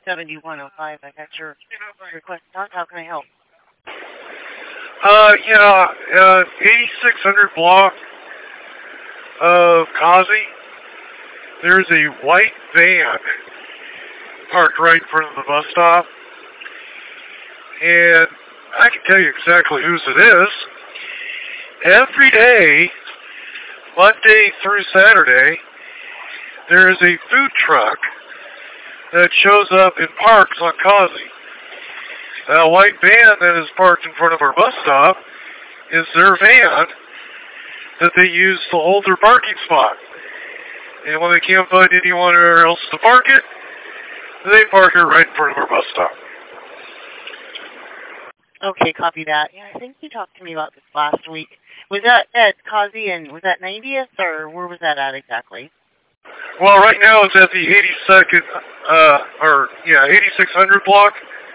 7105. I got your request. How can I help? 8600 block of Kazi. There's a white van parked right in front of the bus stop. And I can tell you exactly whose it is. Every day, Monday through Saturday, there is a food truck that shows up and parks on Kazi. That white van that is parked in front of our bus stop is their van that they use to hold their parking spot. And when they can't find anyone else to park it, they park it right in front of our bus stop. Okay, copy that. Yeah, I think you talked to me about this last week. Was that at Kazi and was that 90th or where was that at exactly? Well, right now it's at the 8600 block.